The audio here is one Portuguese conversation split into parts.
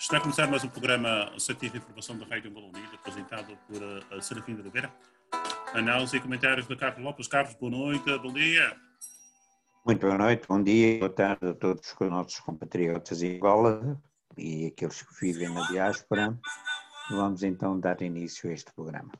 Está a começar mais um programa Científico de Informação da Rádio Angola Unida, apresentado por Serafim de Oliveira. Análise e comentários de Carlos Lopes. Carlos, boa noite, bom dia. Muito boa noite, bom dia, boa tarde a todos os nossos compatriotas em Angola e aqueles que vivem na diáspora. Vamos então dar início a este programa.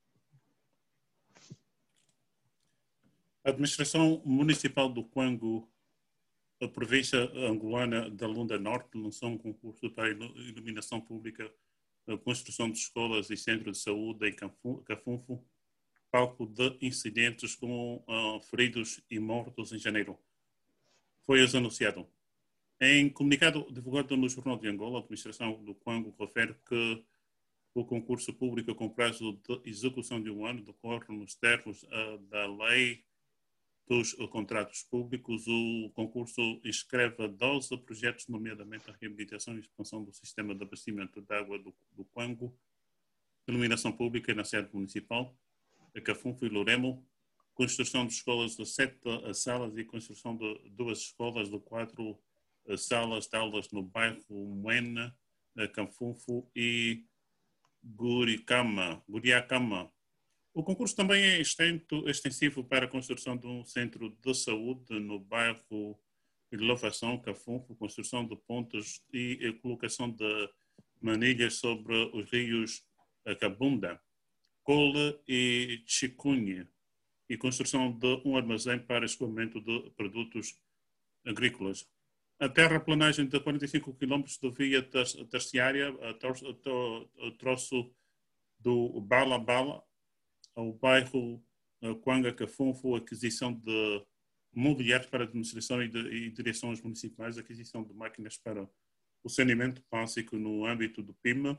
A Administração Municipal do Quango, a província angolana da Lunda Norte, lançou um concurso para a iluminação pública, a construção de escolas e centros de saúde em Cafunfo, palco de incidentes com feridos e mortos em janeiro. Foi anunciado. Em comunicado divulgado no Jornal de Angola, a Administração do Quango refere que o concurso público com prazo de execução de um ano decorre nos termos da lei dos contratos públicos. O concurso inscreve 12 projetos, nomeadamente a reabilitação e expansão do sistema de abastecimento de água do Quango, iluminação pública na sede municipal, a Cafunfo e Loremo, construção de escolas de 7 salas e construção de 2 escolas de 4 salas de aulas no bairro Moena, Cafunfo e Guriacama. O concurso também é extensivo para a construção de um centro de saúde no bairro Inovação, Cafunfo, construção de pontes e colocação de manilhas sobre os rios Cabunda, Cole e Chicunha, e construção de um armazém para escoamento de produtos agrícolas. A terraplanagem de 45 km de via terciária, a troço do Bala ao bairro Quanga Cafunfo, aquisição de mobiliário para administração e direção aos municipais, aquisição de máquinas para o saneamento básico no âmbito do PIMA,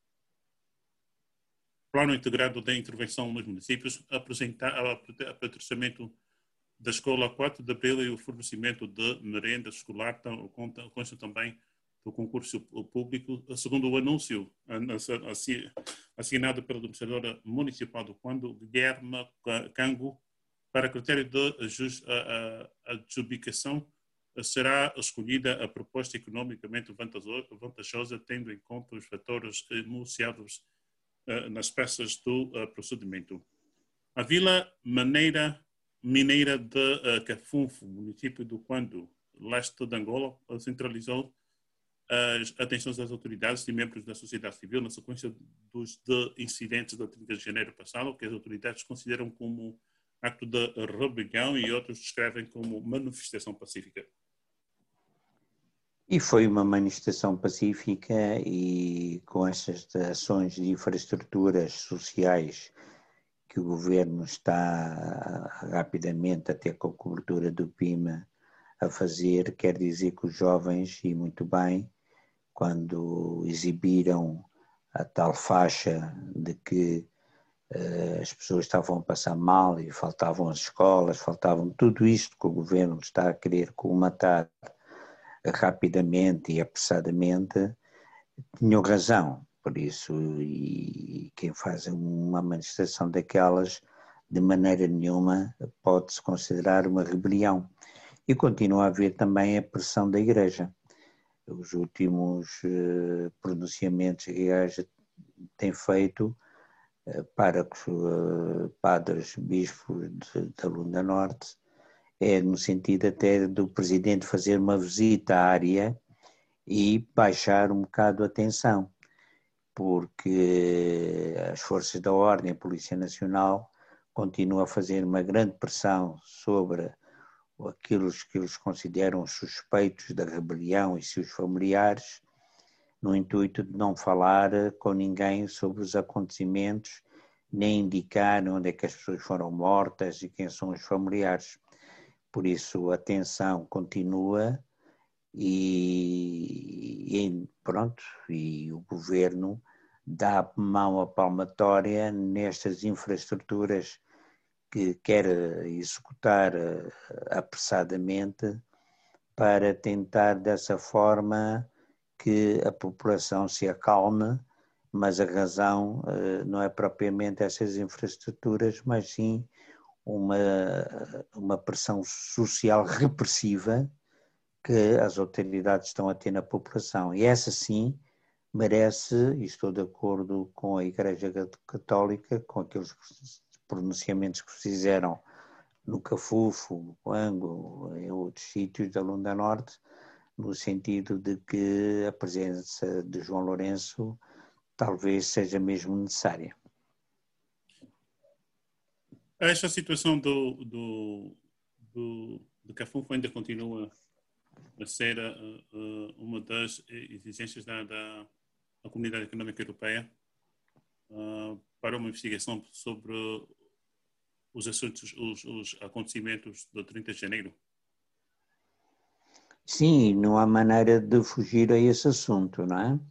plano integrado de intervenção nos municípios, aperfeiçoamento da escola 4 de abril e o fornecimento de merenda escolar, consta também do concurso público, segundo o anúncio assinado pela administradora municipal do Quando, Guilherme Cango, para critério de adjudicação será escolhida a proposta economicamente vantajosa, tendo em conta os fatores enunciados nas peças do procedimento. A Vila Mineira de Cafunfo, município do Quando, leste de Angola, centralizou as atenções das autoridades e membros da sociedade civil na sequência dos incidentes de 30 de janeiro passado, que as autoridades consideram como acto de rebelião e outros descrevem como manifestação pacífica. E foi uma manifestação pacífica e com estas ações de infraestruturas sociais que o governo está rapidamente, até com a cobertura do PIMA, a fazer, quer dizer que os jovens, e muito bem, quando exibiram a tal faixa de que as pessoas estavam a passar mal e faltavam as escolas, faltavam tudo isto que o governo está a querer colmatar rapidamente e apressadamente, tinham razão. Por isso, e quem faz uma manifestação daquelas, de maneira nenhuma pode-se considerar uma rebelião. E continua a haver também a pressão da Igreja. Os últimos pronunciamentos que a Igreja tem feito para os padres bispos da Lunda Norte é no sentido até do presidente fazer uma visita à área e baixar um bocado a tensão, porque as forças da ordem, a Polícia Nacional, continuam a fazer uma grande pressão sobre aqueles que eles consideram suspeitos da rebelião e seus familiares, no intuito de não falar com ninguém sobre os acontecimentos, nem indicar onde é que as pessoas foram mortas e quem são os familiares. Por isso a tensão continua e pronto, e o governo dá mão à palmatória nestas infraestruturas que quer executar apressadamente para tentar dessa forma que a população se acalme, mas a razão não é propriamente essas infraestruturas, mas sim uma pressão social repressiva que as autoridades estão a ter na população. E essa sim merece, e estou de acordo com a Igreja Católica, com aqueles pronunciamentos que se fizeram no Cafufo, no Quango, em outros sítios da Lunda Norte, no sentido de que a presença de João Lourenço talvez seja mesmo necessária. Esta situação do Cafufo ainda continua a ser uma das exigências da Comunidade Económica Europeia para uma investigação sobre os assuntos, os acontecimentos do 30 de janeiro. Sim, não há maneira de fugir a esse assunto, não é?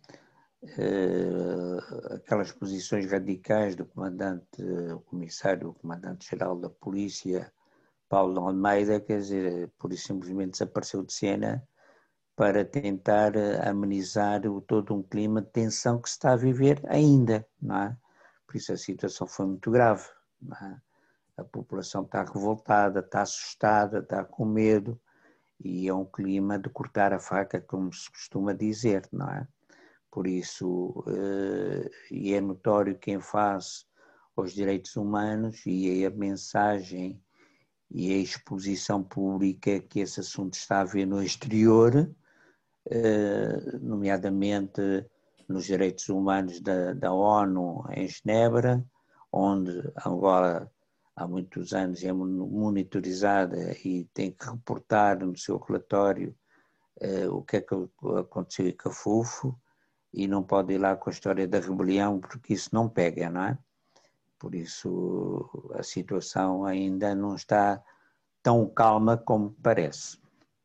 Aquelas posições radicais do comandante, o comissário, o comandante-geral da polícia, Paulo Almeida, quer dizer, por isso simplesmente desapareceu de cena para tentar amenizar todo um clima de tensão que se está a viver ainda, não é? Por isso a situação foi muito grave, não é? A população está revoltada, está assustada, está com medo e é um clima de cortar a faca, como se costuma dizer, não é? Por isso, e é notório quem faz aos direitos humanos e a mensagem e a exposição pública que esse assunto está a ver no exterior, nomeadamente nos direitos humanos da ONU em Genebra, onde Angola há muitos anos é monitorizada e tem que reportar no seu relatório o que é que aconteceu em Cafufo, e não pode ir lá com a história da rebelião porque isso não pega, não é? Por isso a situação ainda não está tão calma como parece.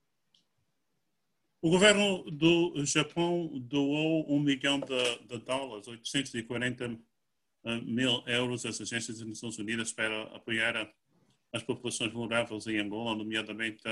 O governo do Japão doou $1 milhão, 840 mil euros às agências das Nações Unidas para apoiar as populações vulneráveis em Angola, nomeadamente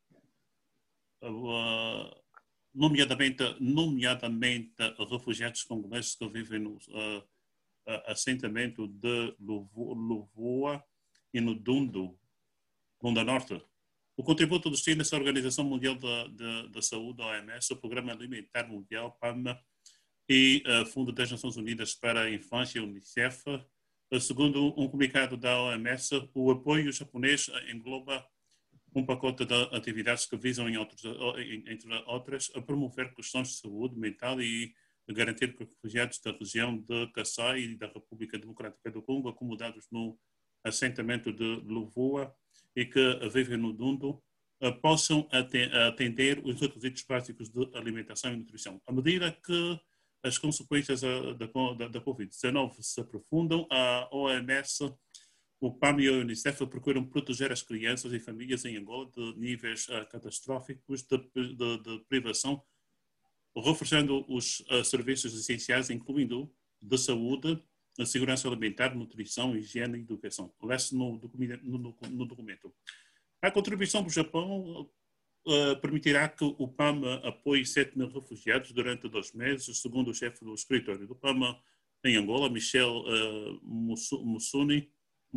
refugiados congoleses que vivem no assentamento de Luvoa e no Lunda Norte. O contributo destina-se à Organização Mundial da Saúde, a OMS, o Programa Alimentar Mundial, PAM, e o Fundo das Nações Unidas para a Infância, UNICEF. Segundo um comunicado da OMS, o apoio japonês engloba um pacote de atividades que visam, entre outras, a promover questões de saúde mental e garantir que refugiados da região de Kasai e da República Democrática do Congo, acomodados no assentamento de Luvoa e que vivem no Dundo, possam atender os requisitos básicos de alimentação e nutrição. À medida que as consequências da Covid-19 se aprofundam, a OMS, o PAM e a UNICEF procuram proteger as crianças e famílias em Angola de níveis catastróficos de privação, reforçando os serviços essenciais, incluindo de saúde, a segurança alimentar, nutrição, higiene e educação. Lê-se no documento. A contribuição do Japão permitirá que o PAM apoie 7 mil refugiados durante 2 meses, segundo o chefe do escritório do PAM em Angola, Michel Mussoni,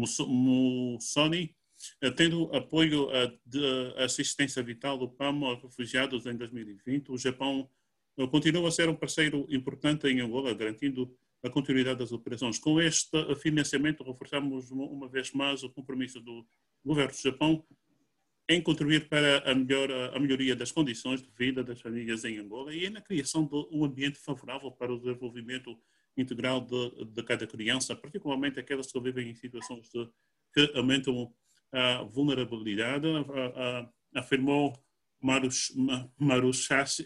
tendo apoio de assistência vital do PAM a refugiados em 2020. O Japão continua a ser um parceiro importante em Angola, garantindo a continuidade das operações. Com este financiamento, reforçamos uma vez mais o compromisso do governo do Japão em contribuir para a melhoria das condições de vida das famílias em Angola e na criação de um ambiente favorável para o desenvolvimento integral de cada criança, particularmente aquelas que vivem em situações que aumentam a vulnerabilidade, afirmou Maruhashi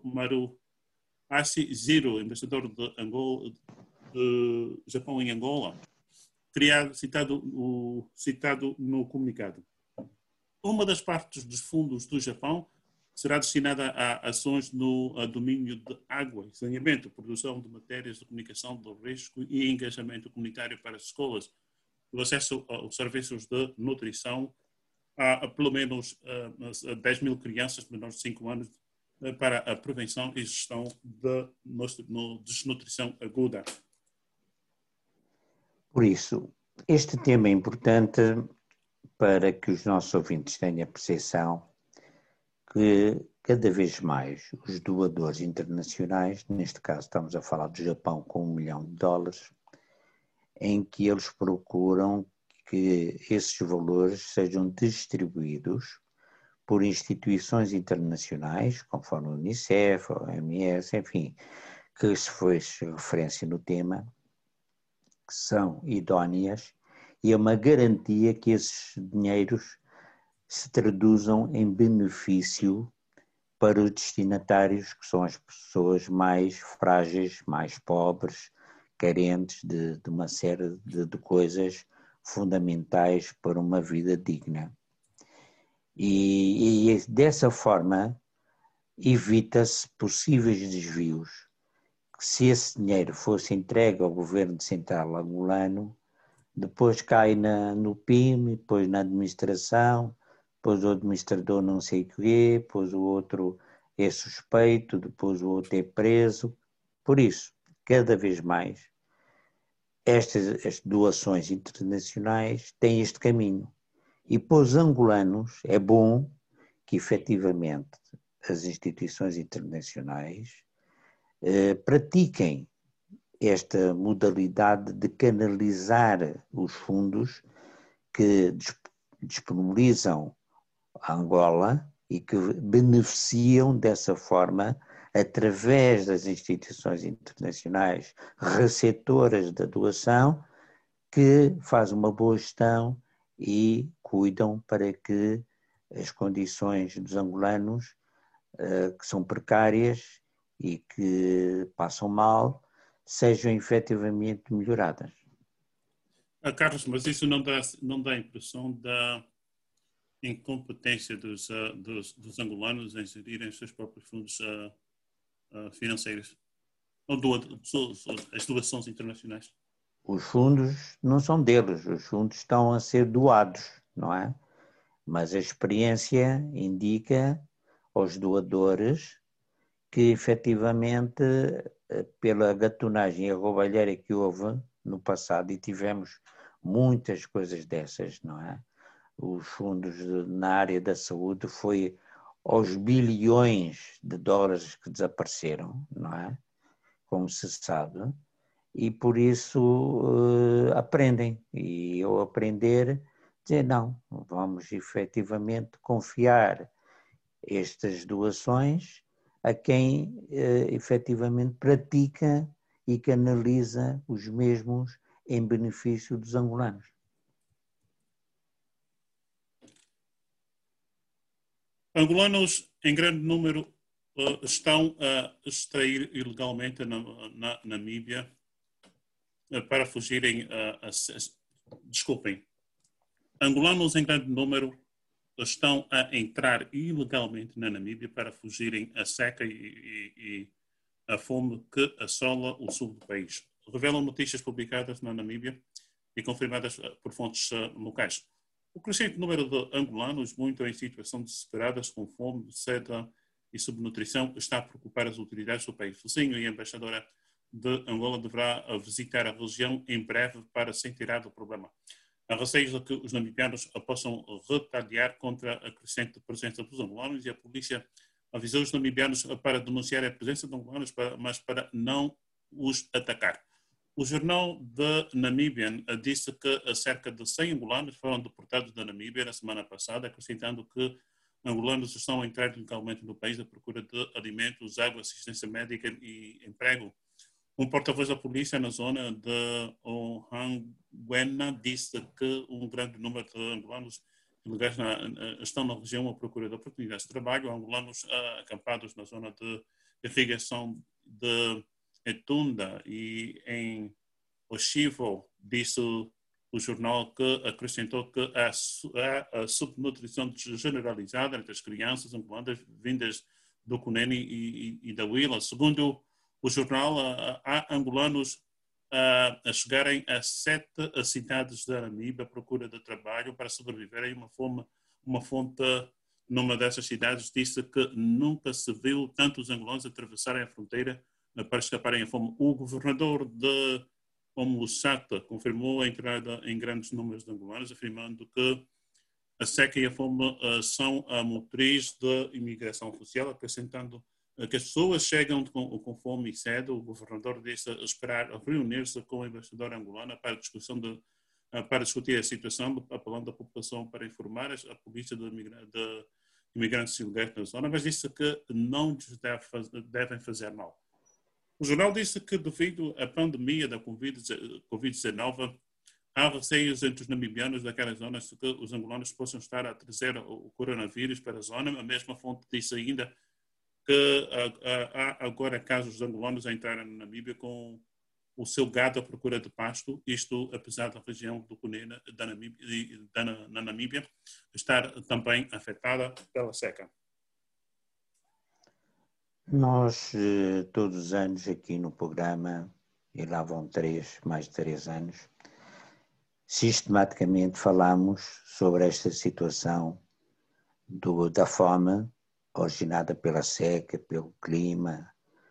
Ziro, embaixador de Japão em Angola, citado no comunicado. Uma das partes dos fundos do Japão será destinada a ações no domínio de água e saneamento, produção de matérias de comunicação de risco e engajamento comunitário para as escolas, o acesso aos serviços de nutrição a pelo menos 10 mil crianças menores de 5 anos para a prevenção e gestão de desnutrição aguda. Por isso, este tema é importante para que os nossos ouvintes tenham a percepção que cada vez mais os doadores internacionais, neste caso estamos a falar do Japão com $1 milhão, em que eles procuram que esses valores sejam distribuídos por instituições internacionais, conforme a Unicef, a OMS, enfim, que se fez referência no tema, que são idóneas e é uma garantia que esses dinheiros se traduzam em benefício para os destinatários, que são as pessoas mais frágeis, mais pobres, carentes de uma série de coisas fundamentais para uma vida digna. E dessa forma evita-se possíveis desvios, que se esse dinheiro fosse entregue ao governo central angolano, depois cai no PIM, depois na administração, depois o administrador não sei o quê, depois o outro é suspeito, depois o outro é preso. Por isso, cada vez mais, estas doações internacionais têm este caminho. E para os angolanos é bom que efetivamente as instituições internacionais pratiquem esta modalidade de canalizar os fundos que disponibilizam a Angola e que beneficiam dessa forma através das instituições internacionais receptoras da doação, que fazem uma boa gestão e cuidam para que as condições dos angolanos, que são precárias e que passam mal, sejam efetivamente melhoradas. Carlos, mas isso não dá a impressão da incompetência dos angolanos em gerirem os seus próprios fundos financeiros? Ou as doações internacionais? Os fundos não são deles, os fundos estão a ser doados, não é? Mas a experiência indica aos doadores que efetivamente, pela gatunagem e a roubalheira que houve no passado, e tivemos muitas coisas dessas, não é? Os fundos na área da saúde foi aos bilhões de dólares que desapareceram, não é? Como se sabe, e por isso aprendem. E ao aprender, dizer não, vamos efetivamente confiar estas doações a quem efetivamente pratica e canaliza os mesmos em benefício dos angolanos. Angolanos, em grande número, estão a extrair ilegalmente na Namíbia para fugirem desculpem. Angolanos, em grande número, estão a entrar ilegalmente na Namíbia para fugirem à seca e à fome que assola o sul do país. Revelam notícias publicadas na Namíbia e confirmadas por fontes locais. O crescente número de angolanos, muito em situação desesperada, com fome, sede e subnutrição, está a preocupar as autoridades do país vizinho, e a embaixadora de Angola deverá visitar a região em breve para se inteirar do problema. Há receios de que os namibianos possam retaliar contra a crescente presença dos angolanos, e a polícia avisou os namibianos para denunciar a presença de angolanos, mas para não os atacar. O jornal The Namibian disse que cerca de 100 angolanos foram deportados da Namíbia na semana passada, acrescentando que angolanos estão a entrar legalmente no país à procura de alimentos, água, assistência médica e emprego. Um porta-voz da polícia na zona de Ohangwena disse que um grande número de angolanos ilegais estão na região à procura de oportunidades de trabalho. Angolanos acampados na zona de irrigação de Etunda e em Oshivo, disse o jornal, que acrescentou que há a subnutrição generalizada entre as crianças angolanas vindas do Cunene e da Huila. Segundo o jornal, há angolanos a chegarem a 7 cidades da Namíbia à procura de trabalho para sobreviverem. Uma fonte numa dessas cidades disse que nunca se viu tantos angolanos atravessarem a fronteira para escaparem à fome. O governador de Omusata confirmou a entrada em grandes números de angolanos, afirmando que a seca e a fome são a motriz da imigração social, acrescentando que as pessoas chegam com fome e sede. O governador disse esperar reunir-se com o embaixador angolano para discutir a situação, apelando à população para informar a polícia de imigrantes ilegais na zona, mas disse que não devem fazer mal. O jornal disse que, devido à pandemia da Covid-19, há receios entre os namibianos daquelas zonas de que os angolanos possam estar a trazer o coronavírus para a zona. A mesma fonte disse ainda que há agora casos de angolanos a entrarem na Namíbia com o seu gado à procura de pasto, isto apesar da região do Cunene, na Namíbia, estar também afetada pela seca. Nós, todos os anos aqui no programa, e lá vão mais de 3 anos, sistematicamente falamos sobre esta situação da fome originada pela seca, pelo clima,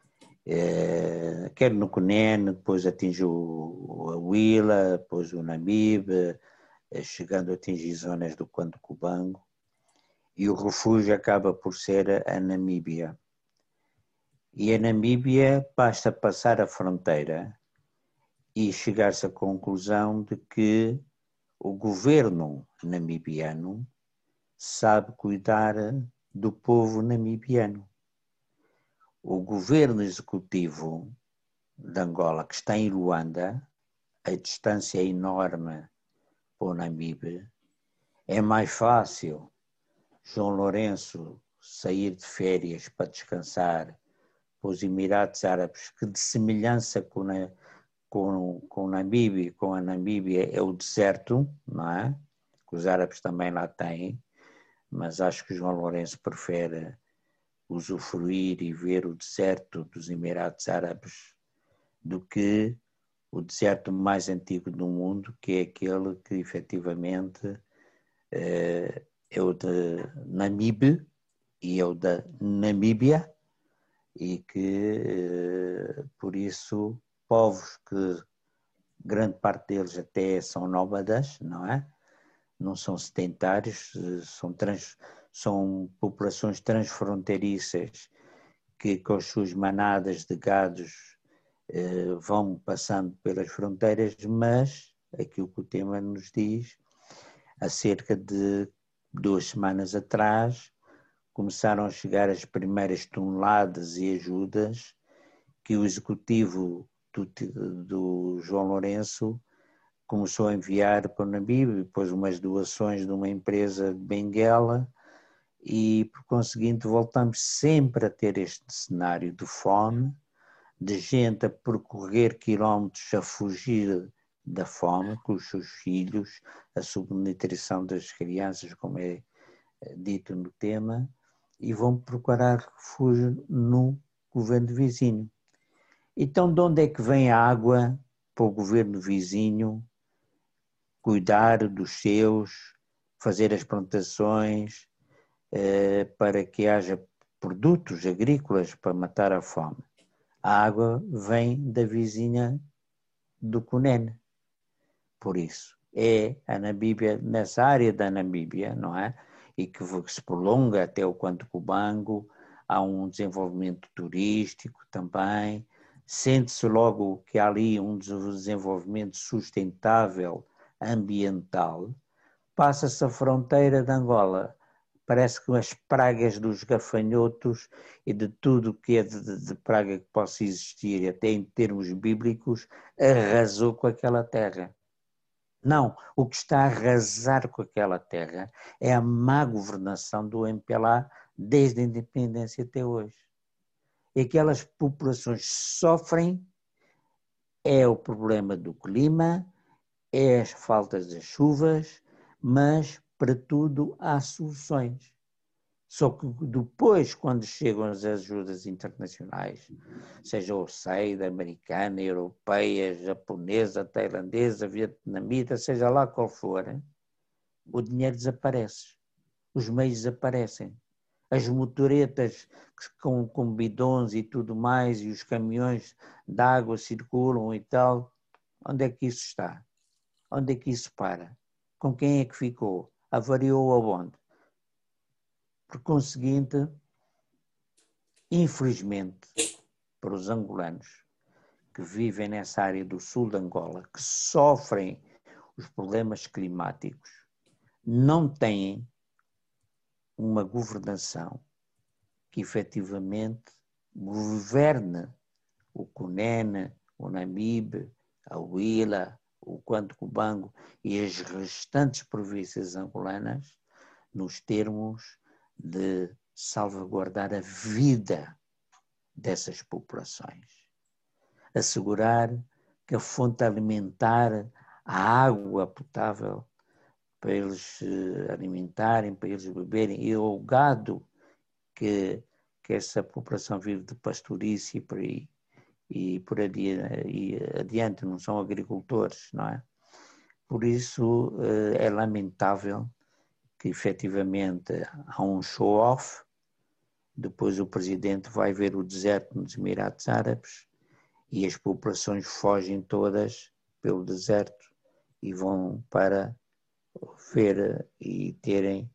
quer no Cunene, depois atinge a Huila, depois o Namibe, chegando a atingir zonas do Cubango, e o refúgio acaba por ser a Namíbia. E a Namíbia basta passar a fronteira e chegar-se à conclusão de que o governo namibiano sabe cuidar do povo namibiano. O governo executivo de Angola, que está em Luanda, a distância é enorme para o Namibe, é mais fácil João Lourenço sair de férias para descansar para os Emirados Árabes, que de semelhança com a Namíbia é o deserto, não é? Que os árabes também lá têm, mas acho que João Lourenço prefere usufruir e ver o deserto dos Emirados Árabes do que o deserto mais antigo do mundo, que é aquele que efetivamente é o de Namibe e é o da Namíbia, e que por isso povos que grande parte deles até são nómadas, não é? Não são sedentários, são populações transfronteiriças que com as suas manadas de gados vão passando pelas fronteiras, mas aquilo que o tema nos diz, há cerca de 2 semanas atrás, começaram a chegar as primeiras toneladas e ajudas que o executivo do João Lourenço começou a enviar para o Namibe, depois umas doações de uma empresa de Benguela, e por conseguinte voltamos sempre a ter este cenário de fome, de gente a percorrer quilómetros a fugir da fome com os seus filhos, a subnutrição das crianças, como é dito no tema, e vão procurar refúgio no governo vizinho. Então, de onde é que vem a água para o governo vizinho cuidar dos seus, fazer as plantações para que haja produtos agrícolas para matar a fome? A água vem da vizinha do Cunene. Por isso, é a Namíbia, nessa área da Namíbia, não é? E que se prolonga até o Cubango, há um desenvolvimento turístico também, sente-se logo que há ali um desenvolvimento sustentável ambiental. Passa-se a fronteira de Angola, parece que as pragas dos gafanhotos e de tudo que é de praga que possa existir, até em termos bíblicos, arrasou com aquela terra. Não, o que está a arrasar com aquela terra é a má governação do MPLA desde a independência até hoje. E aquelas populações sofrem, é o problema do clima, é as faltas das chuvas, mas para tudo há soluções. Só que depois, quando chegam as ajudas internacionais, seja o SAID, americana, europeia, japonesa, tailandesa, vietnamita, seja lá qual for, o dinheiro desaparece, os meios desaparecem. As motoretas com bidões e tudo mais, e os caminhões de água circulam e tal, onde é que isso está? Onde é que isso para? Com quem é que ficou? avariou aonde? Por conseguinte, infelizmente, para os angolanos que vivem nessa área do sul de Angola, que sofrem os problemas climáticos, não têm uma governação que efetivamente governe o CUNEN, o Namibe, a Huila, o Quanto Cubango e as restantes províncias angolanas nos termos de salvaguardar a vida dessas populações. Assegurar que a fonte alimentar, a água potável para eles se alimentarem, para eles beberem, e o gado que essa população vive de pastourice e por adiante, não são agricultores, não é? Por isso é lamentável que efetivamente há um show-off, depois o presidente vai ver o deserto nos Emirados Árabes e as populações fogem todas pelo deserto e vão para ver e terem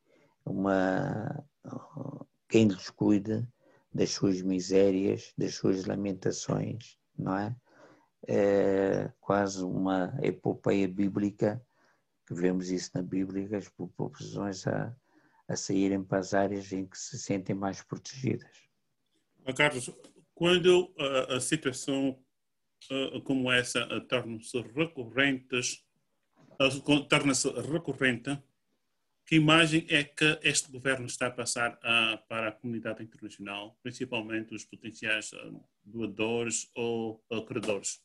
quem lhes cuide das suas misérias, das suas lamentações, não é? É quase uma epopeia bíblica, que vemos isso na Bíblia, as populações a saírem para as áreas em que se sentem mais protegidas. Carlos, quando a situação como essa torna-se recorrente, que imagem é que este governo está a passar para a comunidade internacional, principalmente os potenciais doadores ou credores?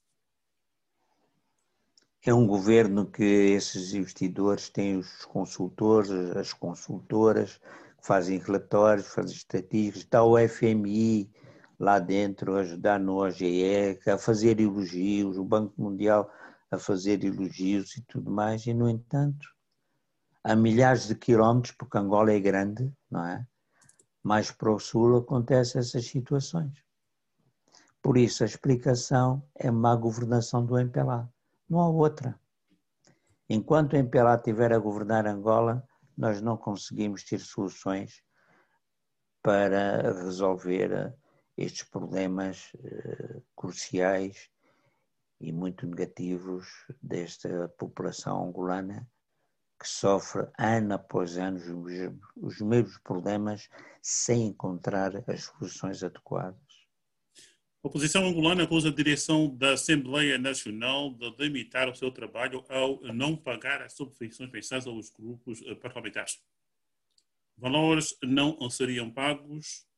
É um governo que esses investidores têm os consultores, as consultoras, que fazem relatórios, fazem estatísticas, está o FMI lá dentro a ajudar no OGE, a fazer elogios, o Banco Mundial a fazer elogios e tudo mais, e no entanto, a milhares de quilómetros, porque Angola é grande, não é? Mais para o sul acontecem essas situações. Por isso a explicação é má governação do MPLA. Não há outra. Enquanto o MPLA estiver a governar Angola, nós não conseguimos ter soluções para resolver estes problemas cruciais e muito negativos desta população angolana que sofre ano após ano os mesmos problemas sem encontrar as soluções adequadas. A oposição angolana acusa a direção da Assembleia Nacional de limitar o seu trabalho ao não pagar as subvenções pensadas aos grupos parlamentares. Valores não seriam pagos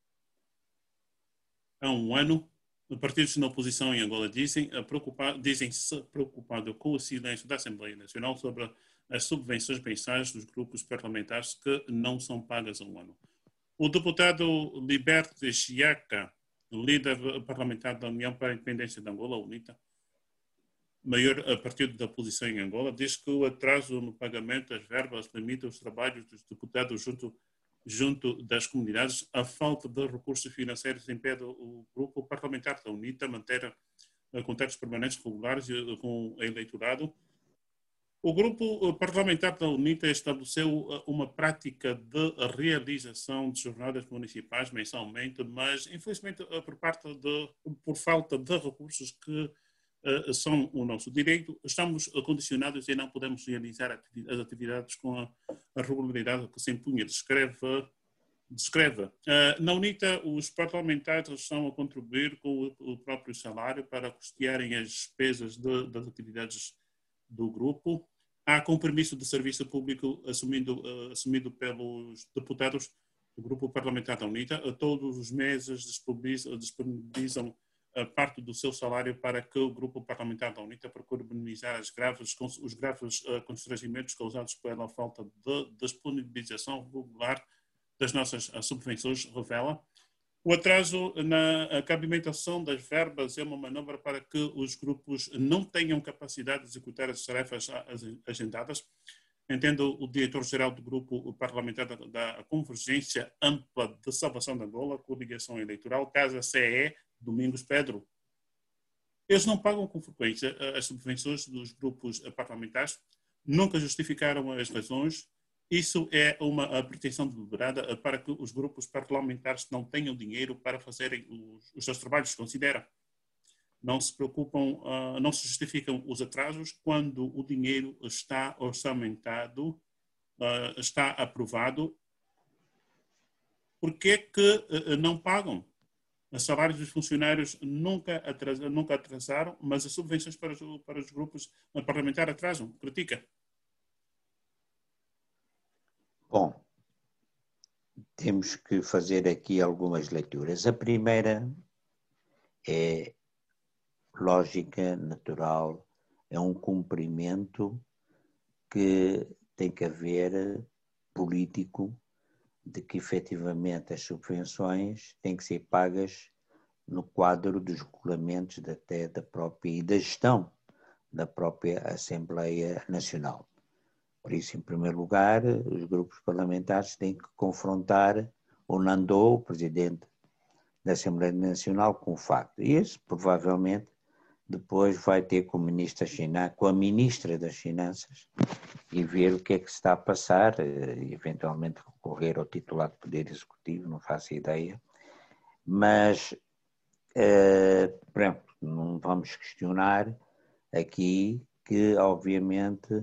há um ano. Partidos na oposição em Angola dizem-se preocupados com o silêncio da Assembleia Nacional sobre as subvenções pensadas dos grupos parlamentares que não são pagas há um ano. O deputado Liberto Chiaca, líder parlamentar da União para a Independência de Angola, UNITA, maior partido da oposição em Angola, diz que o atraso no pagamento das verbas limita os trabalhos dos deputados junto das comunidades. A falta de recursos financeiros impede o grupo parlamentar da UNITA a manter contactos permanentes regulares com o eleitorado. O grupo parlamentar da UNITA estabeleceu uma prática de realização de jornadas municipais mensalmente, mas infelizmente por falta de recursos que são o nosso direito, estamos condicionados e não podemos realizar as atividades com a regularidade que se impunha. Descreve. Na UNITA, os parlamentares estão a contribuir com o próprio salário para custearem as despesas das atividades do grupo. Há compromisso de serviço público assumido pelos deputados do grupo parlamentar da UNITA. Todos os meses disponibilizam parte do seu salário para que o grupo parlamentar da UNITA procure minimizar os graves constrangimentos causados pela falta de disponibilização regular das nossas subvenções, revela. O atraso na cabimentação das verbas é uma manobra para que os grupos não tenham capacidade de executar as tarefas agendadas. Entendo o diretor-geral do grupo parlamentar da Convergência Ampla de Salvação de Angola, Coligação Eleitoral, Casa CE, Domingos Pedro. Eles não pagam com frequência as subvenções dos grupos parlamentares, nunca justificaram as razões, Isso é uma pretensão deliberada para que os grupos parlamentares não tenham dinheiro para fazerem os seus trabalhos, considera. Não se preocupam, não se justificam os atrasos quando o dinheiro está orçamentado, está aprovado. Por que que não pagam? Os salários dos funcionários nunca atrasaram, mas as subvenções para os grupos parlamentares atrasam. Critica. Bom, temos que fazer aqui algumas leituras. A primeira é lógica, natural, é um cumprimento que tem que haver político de que efetivamente as subvenções têm que ser pagas no quadro dos regulamentos até da própria e da gestão da própria Assembleia Nacional. Por isso, em primeiro lugar, os grupos parlamentares têm que confrontar o Nandô, o presidente da Assembleia Nacional, com o facto. E isso, provavelmente, depois vai ter com a ministra das Finanças e ver o que é que se está a passar, e eventualmente recorrer ao titular de Poder Executivo, não faço ideia. Mas, pronto, não vamos questionar aqui que, obviamente,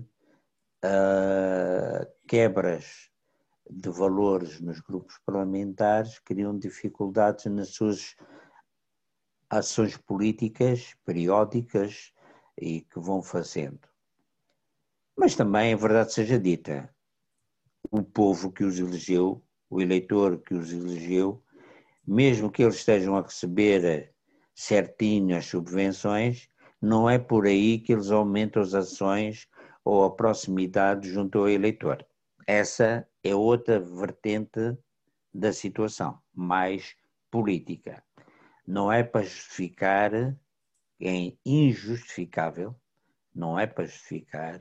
quebras de valores nos grupos parlamentares criam dificuldades nas suas ações políticas periódicas e que vão fazendo. Mas também, a verdade seja dita, o povo que os elegeu, o eleitor que os elegeu, mesmo que eles estejam a receber certinho as subvenções, não é por aí que eles aumentam as ações ou a proximidade junto ao eleitor. Essa é outra vertente da situação, mais política. Não é para justificar, é injustificável, não é para justificar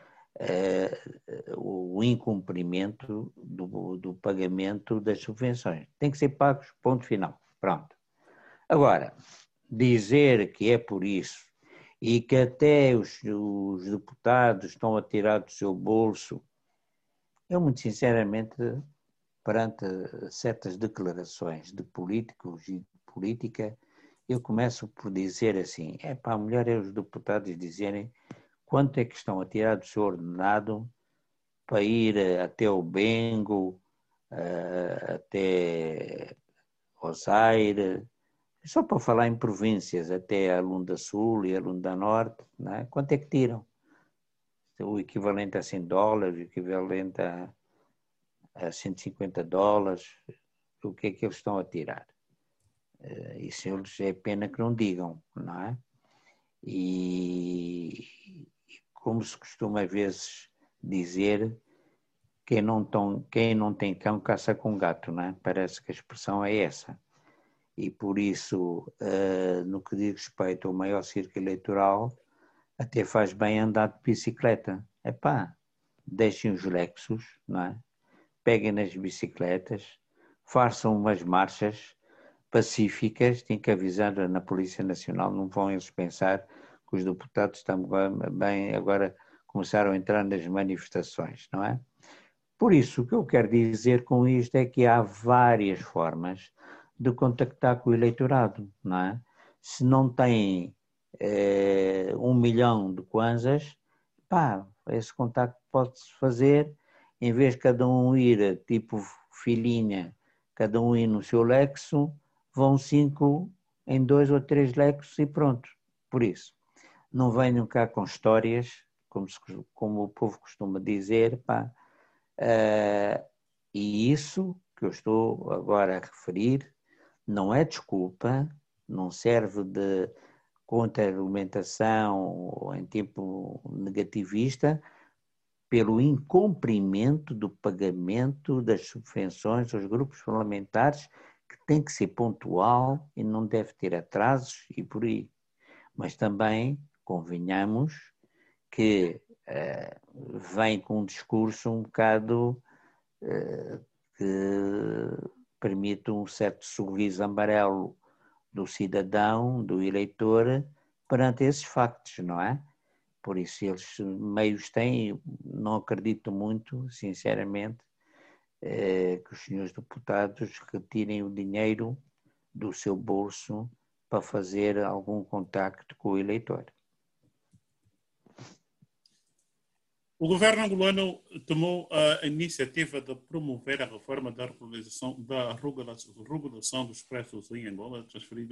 o incumprimento do pagamento das subvenções. Tem que ser pagos, ponto final. Pronto. Agora, dizer que é por isso e que até os deputados estão a tirar do seu bolso, eu muito sinceramente, perante certas declarações de políticos e de política, eu começo por dizer assim, a melhor é os deputados dizerem quanto é que estão a tirar do seu ordenado para ir até o Bengo, até Osaire, só para falar em províncias, até a Lunda Sul e a Lunda Norte, não é? Quanto é que tiram? O equivalente a $100, o equivalente a $150, o que é que eles estão a tirar? Isso eles é pena que não digam, não é? E como se costuma às vezes dizer, quem não tem cão caça com gato, não é? Parece que a expressão é essa. E por isso, no que diz respeito ao maior circo eleitoral, até faz bem andar de bicicleta. Deixem os Lexus, não é? Peguem nas bicicletas, façam umas marchas pacíficas, tem que avisar na Polícia Nacional, não vão eles pensar que os deputados estão bem, agora começaram a entrar nas manifestações, não é? Por isso, o que eu quero dizer com isto é que há várias formas de contactar com o eleitorado, não é? Se não tem 1 milhão de kwanzas, esse contacto pode-se fazer, em vez de cada um ir tipo filhinha, cada um ir no seu Lexo, vão 5 em 2 ou 3 Lexos e pronto. Por isso, não venham cá com histórias, como o povo costuma dizer, e isso que eu estou agora a referir não é desculpa, não serve de contra-argumentação em tempo negativista, pelo incumprimento do pagamento das subvenções aos grupos parlamentares, que tem que ser pontual e não deve ter atrasos e por aí. Mas também convenhamos que vem com um discurso um bocado que permite um certo sorriso amarelo do cidadão, do eleitor, perante esses factos, não é? por isso eles meios têm, não acredito muito, sinceramente, que os senhores deputados retirem o dinheiro do seu bolso para fazer algum contacto com o eleitor. O governo angolano tomou a iniciativa de promover a reforma da regulação dos preços em Angola,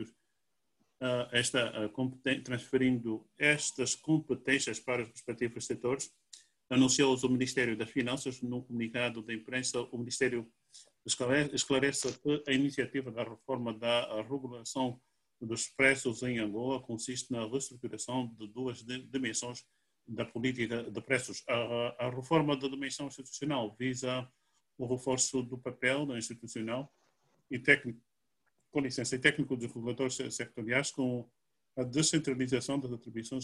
transferindo estas competências para os respectivos setores. Anunciou o Ministério das Finanças num comunicado de imprensa. O Ministério esclarece que a iniciativa da reforma da regulação dos preços em Angola consiste na reestruturação de duas dimensões da política de preços. A reforma da dimensão institucional visa o reforço do papel institucional e técnico, com licença, e técnico dos reguladores sectoriais, com a descentralização das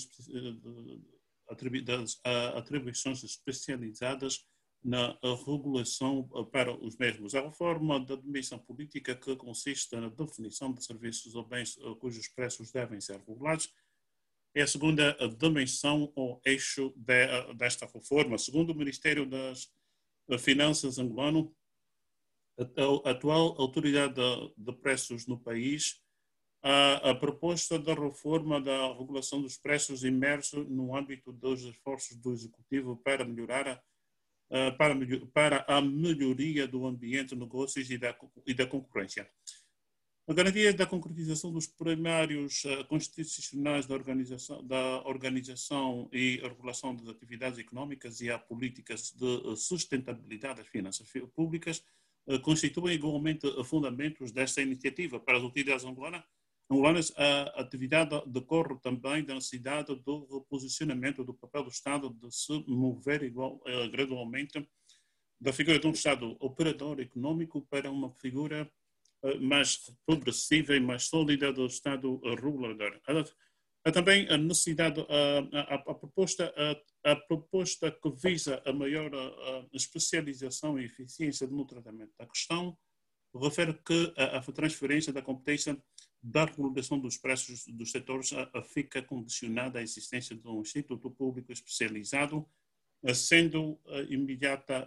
atribuições especializadas na regulação para os mesmos. A reforma da dimensão política, que consiste na definição de serviços ou bens cujos preços devem ser regulados, é a segunda dimensão ou eixo desta reforma. Segundo o Ministério das Finanças angolano, a atual autoridade de preços no país, a proposta da reforma da regulação dos preços imerso no âmbito dos esforços do Executivo para melhorar para a melhoria do ambiente de negócios e da concorrência. A garantia da concretização dos primários constitucionais da organização e regulação das atividades económicas e a políticas de sustentabilidade das finanças públicas constituem igualmente fundamentos desta iniciativa. Para as autoridades angolanas, a atividade decorre também da necessidade do reposicionamento do papel do Estado de se mover gradualmente da figura de um Estado operador econômico para uma figura mais progressiva e mais sólida do Estado regulador. Há também a necessidade, a proposta que visa a maior especialização e eficiência no tratamento da questão refere que a transferência da competência da regulação dos preços dos setores fica condicionada à existência de um Instituto Público especializado, sendo imediata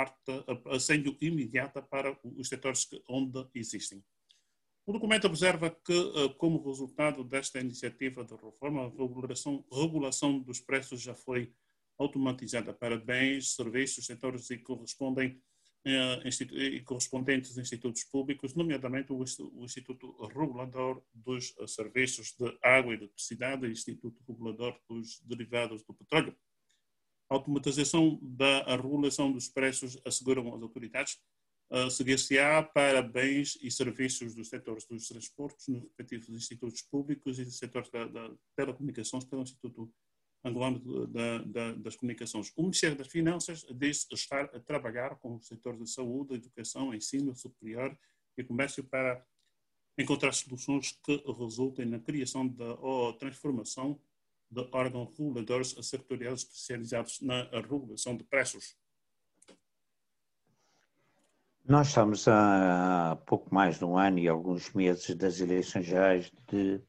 para os setores onde existem. O documento observa que, como resultado desta iniciativa de reforma, a regulação dos preços já foi automatizada para bens, serviços, setores e correspondentes institutos públicos, nomeadamente o Instituto Regulador dos Serviços de Água e Eletricidade e o Instituto Regulador dos Derivados do Petróleo. A automatização da regulação dos preços, asseguram as autoridades, seguir-se-á para bens e serviços dos setores dos transportes nos respectivos institutos públicos e dos setores da telecomunicações pelo Instituto Angolano das Comunicações. O Ministério das Finanças diz estar a trabalhar com os setores de saúde, educação, ensino superior e comércio para encontrar soluções que resultem na criação ou transformação de órgãos reguladores setoriais especializados na regulação de preços. Nós estamos há pouco mais de um ano e alguns meses das eleições gerais de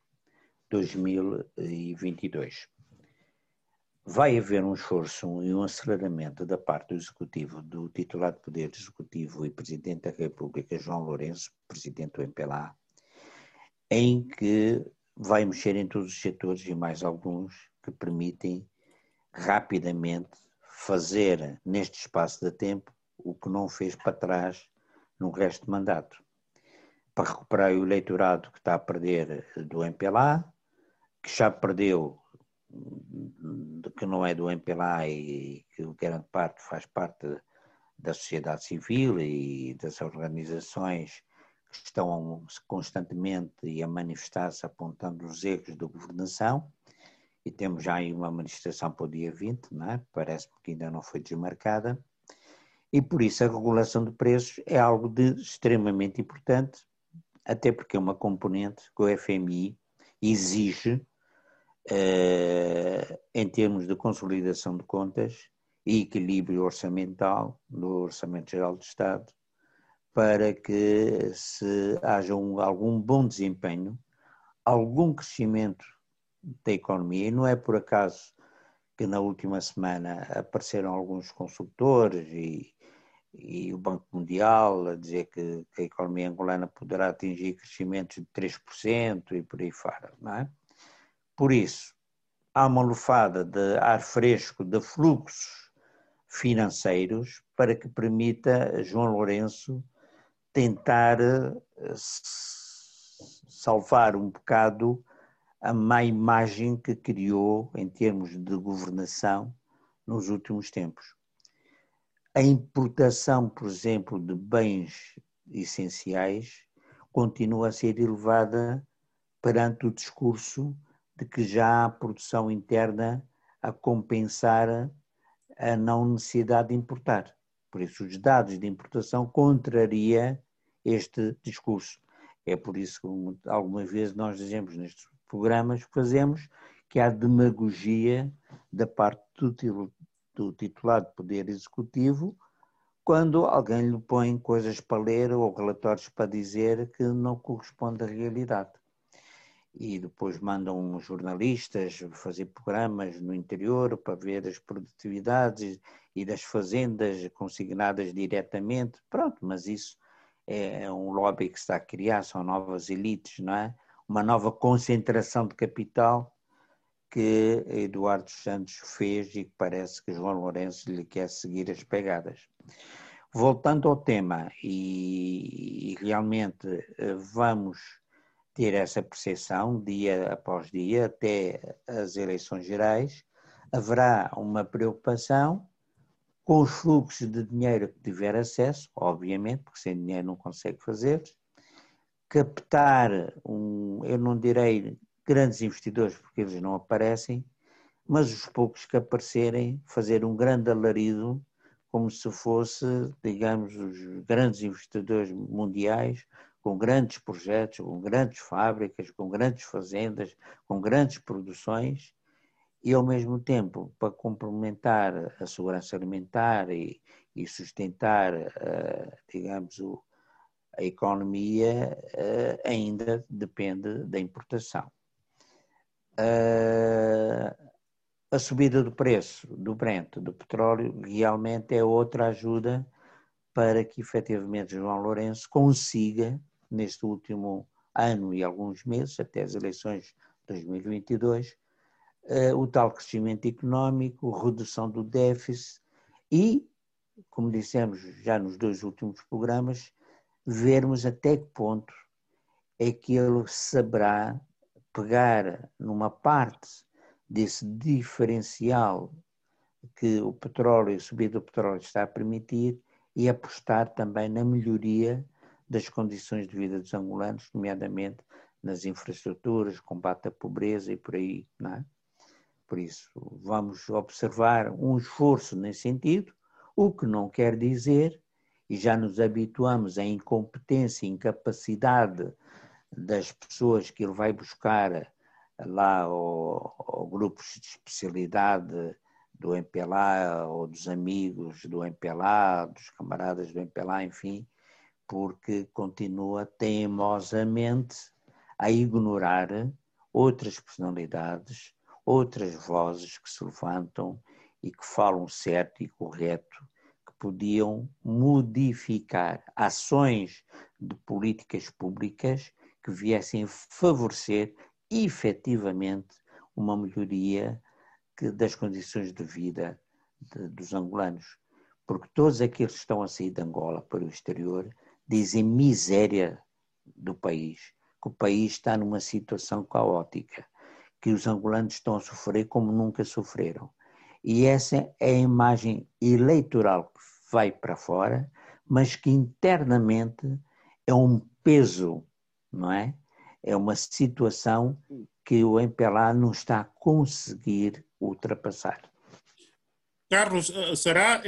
2022. Vai haver um esforço e um aceleramento da parte do Executivo, do titular de Poder Executivo e Presidente da República, João Lourenço, Presidente do MPLA, em que vai mexer em todos os setores e mais alguns que permitem rapidamente fazer neste espaço de tempo o que não fez para trás no resto de mandato, para recuperar o eleitorado que está a perder do MPLA, que já perdeu, que não é do MPLA e que grande parte faz parte da sociedade civil e das organizações que estão constantemente a manifestar-se apontando os erros da governação, e temos já aí uma manifestação para o dia 20, não é? Parece-me que ainda não foi desmarcada, e por isso a regulação de preços é algo de extremamente importante, até porque é uma componente que o FMI exige em termos de consolidação de contas e equilíbrio orçamental no Orçamento Geral do Estado, para que se haja algum bom desempenho, algum crescimento da economia. E não é por acaso que na última semana apareceram alguns consultores e o Banco Mundial a dizer que a economia angolana poderá atingir crescimentos de 3% e por aí fora, não é? Por isso, há uma lufada de ar fresco, de fluxos financeiros, para que permita a João Lourenço tentar salvar um bocado a má imagem que criou em termos de governação nos últimos tempos. A importação, por exemplo, de bens essenciais continua a ser elevada perante o discurso de que já há produção interna a compensar a não necessidade de importar. Por isso, os dados de importação contraria este discurso. É por isso que algumas vezes nós dizemos nestes programas que fazemos que há demagogia da parte do titular de Poder Executivo quando alguém lhe põe coisas para ler ou relatórios para dizer que não corresponde à realidade. E depois mandam jornalistas fazer programas no interior para ver as produtividades e das fazendas consignadas diretamente. Pronto, mas isso é um lobby que se está a criar, são novas elites, não é? Uma nova concentração de capital que Eduardo Santos fez e que parece que João Lourenço lhe quer seguir as pegadas. Voltando ao tema, e realmente vamos ter essa percepção dia após dia, até as eleições gerais, haverá uma preocupação com os fluxos de dinheiro que tiver acesso, obviamente, porque sem dinheiro não consegue fazer, captar, eu não direi grandes investidores, porque eles não aparecem, mas os poucos que aparecerem, fazer um grande alarido, como se fosse, digamos, os grandes investidores mundiais, com grandes projetos, com grandes fábricas, com grandes fazendas, com grandes produções, e ao mesmo tempo, para complementar a segurança alimentar e sustentar, digamos, a economia, ainda depende da importação. A subida do preço do Brent, do petróleo, realmente é outra ajuda para que efetivamente João Lourenço consiga, neste último ano e alguns meses, até as eleições de 2022, o tal crescimento económico, redução do déficit e, como dissemos já nos 2 últimos programas, vermos até que ponto é que ele saberá pegar numa parte desse diferencial que o petróleo, a subida do petróleo está a permitir e apostar também na melhoria das condições de vida dos angolanos, nomeadamente nas infraestruturas, combate à pobreza e por aí, não é? Por isso, vamos observar um esforço nesse sentido, o que não quer dizer, e já nos habituamos à incompetência e incapacidade das pessoas que ele vai buscar lá ao grupos de especialidade do MPLA ou dos amigos do MPLA, dos camaradas do MPLA, enfim, porque continua teimosamente a ignorar outras personalidades, outras vozes que se levantam e que falam certo e correto, que podiam modificar ações de políticas públicas que viessem favorecer efetivamente uma melhoria das condições de vida dos angolanos. Porque todos aqueles que estão a sair de Angola para o exterior dizem miséria do país, que o país está numa situação caótica, que os angolanos estão a sofrer como nunca sofreram. E essa é a imagem eleitoral que vai para fora, mas que internamente é um peso, não é? É uma situação que o MPLA não está a conseguir ultrapassar. Carlos, será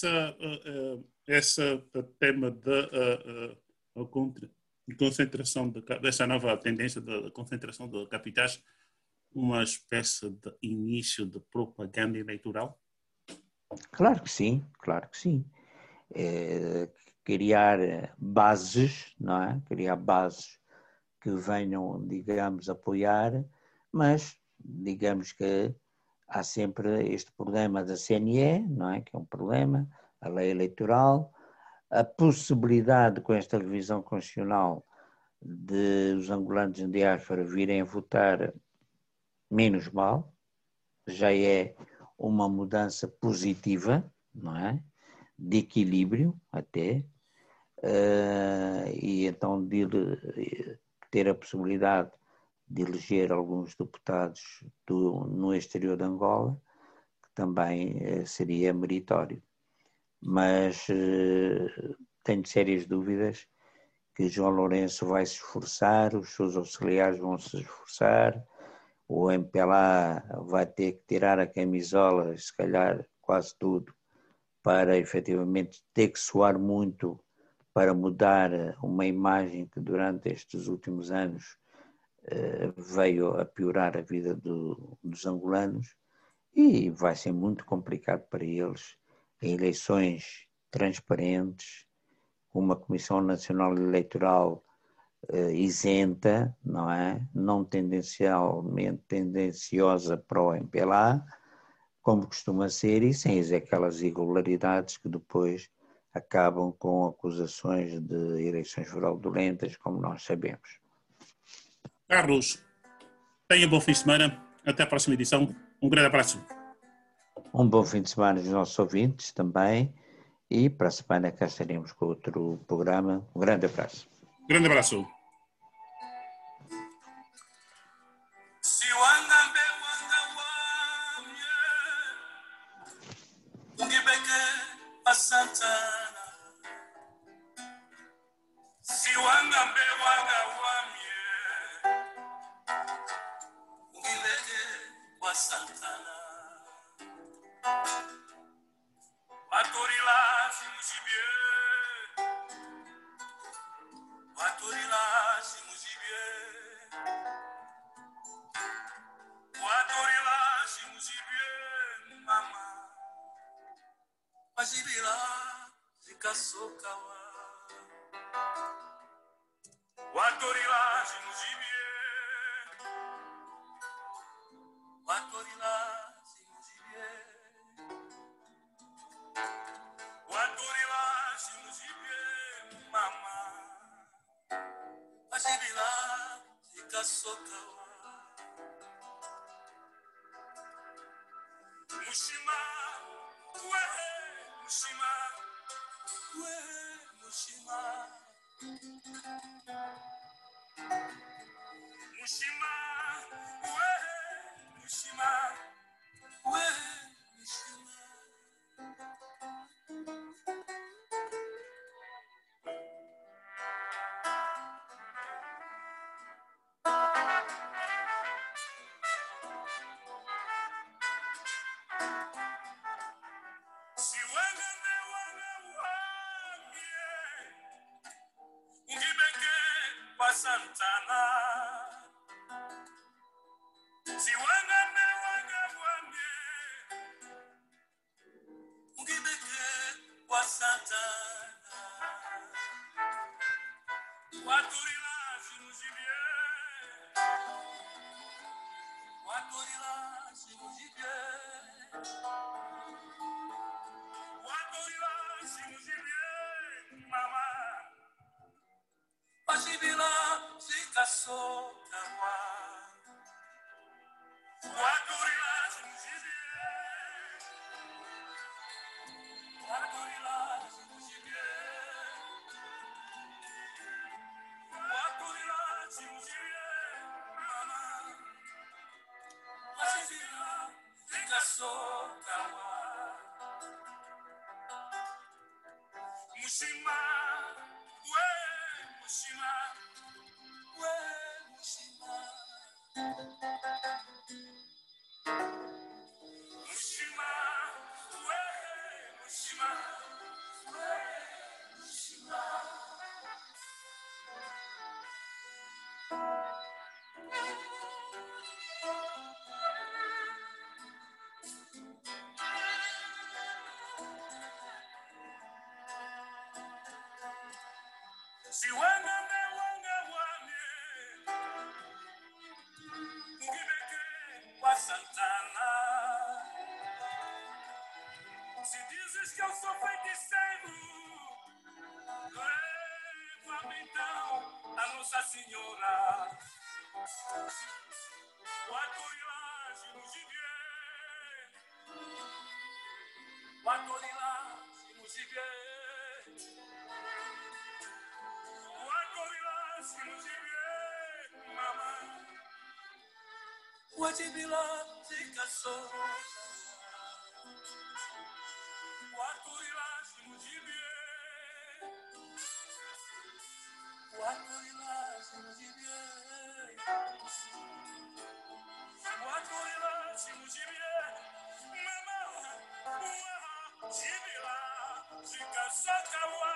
esse tema da concentração, dessa nova tendência da concentração de capitais, uma espécie de início de propaganda eleitoral? Claro que sim, claro que sim. Criar bases, não é? Criar bases que venham, digamos, apoiar, mas digamos que há sempre este problema da CNE, não é? Que é um problema, a lei eleitoral, a possibilidade com esta revisão constitucional de os angolanos em diáspora virem a votar menos mal, já é uma mudança positiva, não é? De equilíbrio até, e então de ter a possibilidade de eleger alguns deputados no exterior de Angola, que também seria meritório. Mas tenho sérias dúvidas que João Lourenço vai se esforçar, os seus auxiliares vão se esforçar, o MPLA vai ter que tirar a camisola, se calhar quase tudo, para efetivamente ter que suar muito para mudar uma imagem que durante estes últimos anos veio a piorar a vida dos angolanos, e vai ser muito complicado para eles em eleições transparentes, uma Comissão Nacional Eleitoral isenta, não é? Não tendencialmente tendenciosa para o MPLA, como costuma ser, e sem aquelas irregularidades que depois acabam com acusações de eleições fraudulentas, como nós sabemos. Carlos, tenha um bom fim de semana. Até a próxima edição. Um grande abraço. Um bom fim de semana aos nossos ouvintes também. E para a semana cá estaremos com outro programa. Um grande abraço. Grande abraço. Santana Senhora, Watorila Sinuzibe, Watorila Sinuzibe, Watorila Sinuzibe, Mama, Wajibila Zikaso, Watorila Sinuzibe, Watorila Sinuzibe, Watorila Sinuzibe, Mama, Wajibila Zikaso,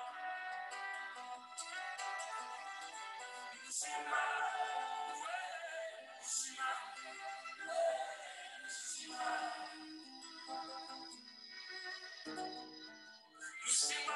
Shima, Shima, Shima, Shima,